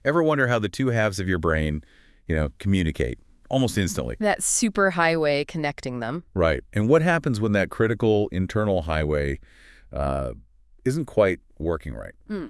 Ever wonder how the two halves of your brain, communicate almost instantly? That super highway connecting them. Right. And what happens when that critical internal highway uh, isn't quite working right? Hmm.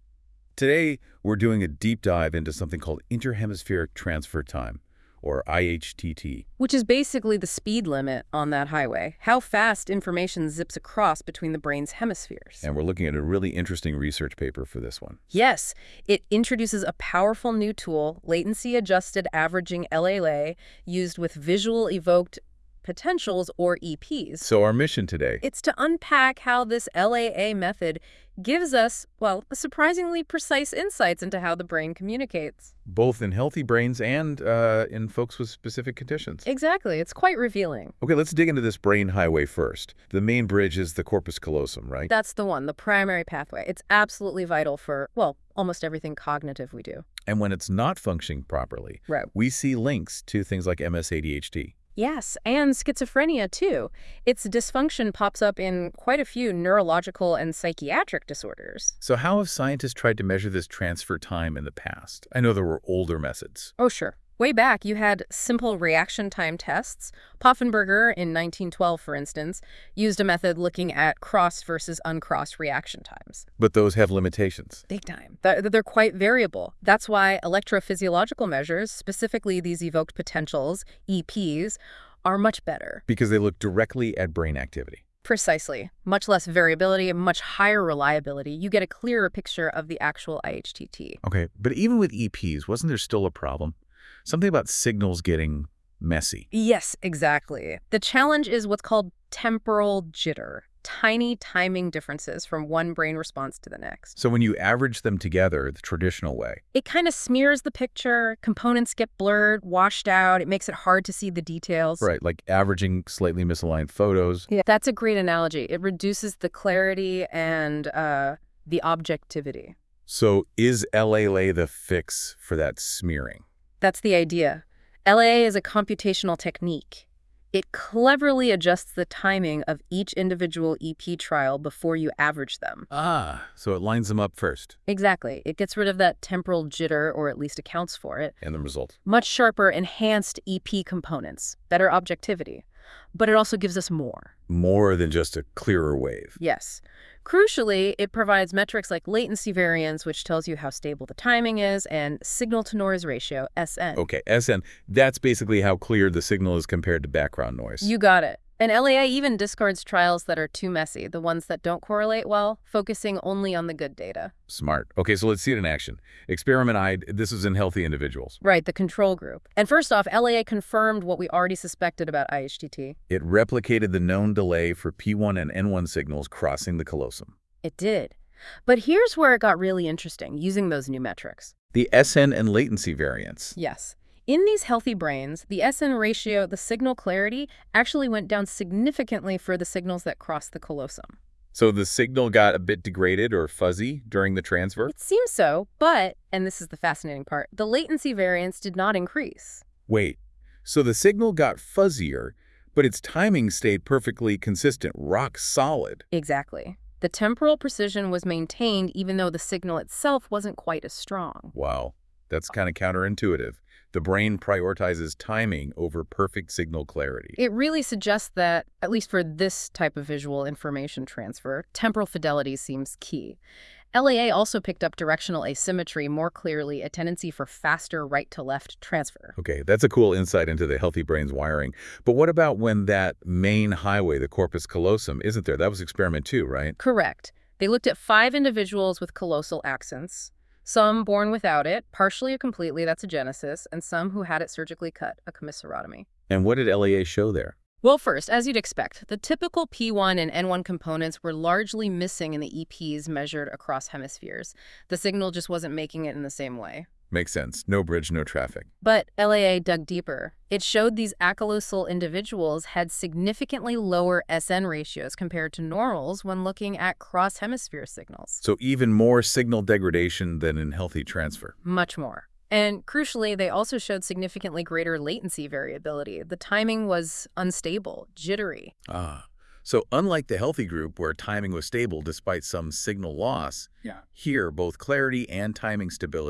Today, we're doing a deep dive into something called interhemispheric transfer time, or IHTT. Which is basically the speed limit on that highway. How fast information zips across between the brain's hemispheres. And we're looking at a really interesting research paper for this one. Yes, it introduces a powerful new tool, latency-adjusted averaging LALA, used with visual evoked potentials, or EPs. So our mission today, It's to unpack how this LAA method gives us, well, surprisingly precise insights into how the brain communicates. both in healthy brains and in folks with specific conditions. Exactly. It's quite revealing. Okay, let's dig into this brain highway first. The main bridge is the corpus callosum, right? That's the one, the primary pathway. It's absolutely vital for, well, almost everything cognitive we do. And when it's not functioning properly, Right. we see links to things like MS-ADHD. Yes, and schizophrenia, too. Its dysfunction pops up in quite a few neurological and psychiatric disorders. So how have scientists tried to measure this transfer time in the past? I know there were older methods. Oh, sure. Way back, you had simple reaction time tests. Poffenberger, in 1912, for instance, used a method looking at crossed versus uncrossed reaction times. But those have limitations. Big time. They're quite variable. That's why electrophysiological measures, specifically these evoked potentials, EPs, are much better. Because they look directly at brain activity. Precisely. Much less variability, much higher reliability. You get a clearer picture of the actual IHTT. Okay, but even with EPs, wasn't there still a problem? Something about signals getting messy. Yes, exactly. The challenge is what's called temporal jitter. Tiny timing differences from one brain response to the next. So when you average them together the traditional way, It kind of smears the picture, components get blurred, washed out, it makes it hard to see the details. right, like averaging slightly misaligned photos. Yeah. That's a great analogy. It reduces the clarity and the objectivity. So is LALA the fix for that smearing? That's the idea. LAA is a computational technique. It cleverly adjusts the timing of each individual EP trial before you average them. Ah, so it lines them up first. Exactly. It gets rid of that temporal jitter, or at least accounts for it. And the result. Much sharper, enhanced EP components, better objectivity. But it also gives us more. More than just a clearer wave. Yes. Crucially, it provides metrics like latency variance, which tells you how stable the timing is, and signal-to-noise ratio, SN. Okay, SN, that's basically how clear the signal is compared to background noise. You got it. And LAA even discards trials that are too messy, the ones that don't correlate well, focusing only on the good data. Smart. Okay, so let's see it in action. Experiment I, this is in healthy individuals. Right, the control group. And first off, LAA confirmed what we already suspected about IHTT. It replicated the known delay for P1 and N1 signals crossing the callosum. It did. But here's where it got really interesting, using those new metrics. The SN and latency variance. Yes. In these healthy brains, the SN ratio, the signal clarity, actually went down significantly for the signals that crossed the callosum. So the signal got a bit degraded or fuzzy during the transfer? It seems so, but, and this is the fascinating part, the latency variance did not increase. Wait, so the signal got fuzzier, but its timing stayed perfectly consistent, rock solid. Exactly. The temporal precision was maintained even though the signal itself wasn't quite as strong. Wow, that's kind of counterintuitive. The brain prioritizes timing over perfect signal clarity. It really suggests that, at least for this type of visual information transfer, temporal fidelity seems key. LAA also picked up directional asymmetry more clearly, a tendency for faster right-to-left transfer. Okay, that's a cool insight into the healthy brain's wiring. But what about when that main highway, the corpus callosum, isn't there? That was experiment 2, right? Correct. They looked at 5 individuals with callosal accents, some born without it, partially or completely, that's a genesis, and some who had it surgically cut, a commissurotomy. And what did LAA show there? Well, first, as you'd expect, the typical P1 and N1 components were largely missing in the EPs measured across hemispheres. The signal just wasn't making it in the same way. Makes sense. No bridge, no traffic. But LAA dug deeper. It showed these acallosal individuals had significantly lower SN ratios compared to normals when looking at cross-hemisphere signals. So even more signal degradation than in healthy transfer. Much more. And crucially, they also showed significantly greater latency variability. The timing was unstable, jittery. Ah, so unlike the healthy group where timing was stable despite some signal loss, here both clarity and timing stability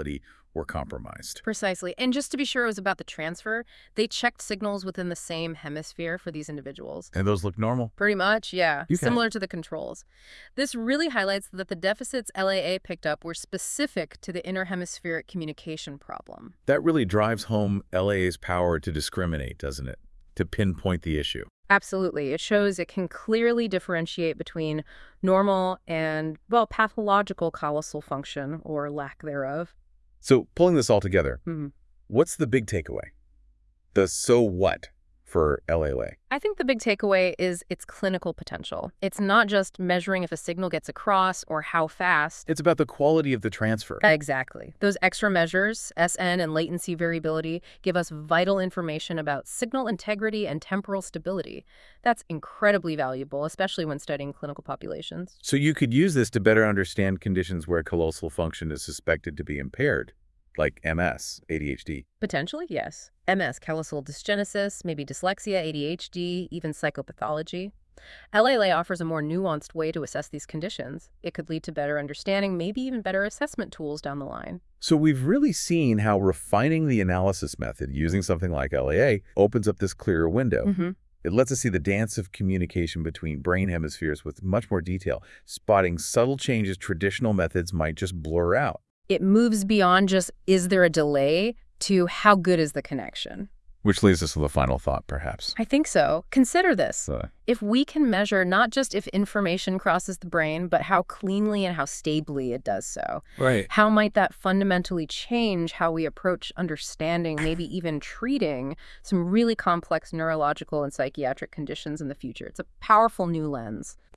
were compromised. Precisely. And just to be sure it was about the transfer, they checked signals within the same hemisphere for these individuals. And those look normal? Pretty much, yeah. Okay. Similar to the controls. This really highlights that the deficits LAA picked up were specific to the interhemispheric communication problem. That really drives home LAA's power to discriminate, doesn't it? To pinpoint the issue. Absolutely. It shows it can clearly differentiate between normal and, well, pathological callosal function, or lack thereof. So pulling this all together, Mhm. what's the big takeaway? The so what for LAA? I think the big takeaway is its clinical potential. It's not just measuring if a signal gets across or how fast. It's about the quality of the transfer. Exactly. Those extra measures, SN and latency variability, give us vital information about signal integrity and temporal stability. That's incredibly valuable, especially when studying clinical populations. So you could use this to better understand conditions where callosal function is suspected to be impaired, like MS, ADHD. Potentially, yes. MS, callosal dysgenesis, maybe dyslexia, ADHD, even psychopathology. LALA offers a more nuanced way to assess these conditions. It could lead to better understanding, maybe even better assessment tools down the line. So we've really seen how refining the analysis method using something like LAA opens up this clearer window. Mm-hmm. It lets us see the dance of communication between brain hemispheres with much more detail, spotting subtle changes traditional methods might just blur out. It moves beyond just, is there a delay, to how good is the connection? Which leads us to the final thought, perhaps. I think so. Consider this. If we can measure not just if information crosses the brain, but how cleanly and how stably it does so, Right. how might that fundamentally change how we approach understanding, maybe even treating some really complex neurological and psychiatric conditions in the future? It's a powerful new lens.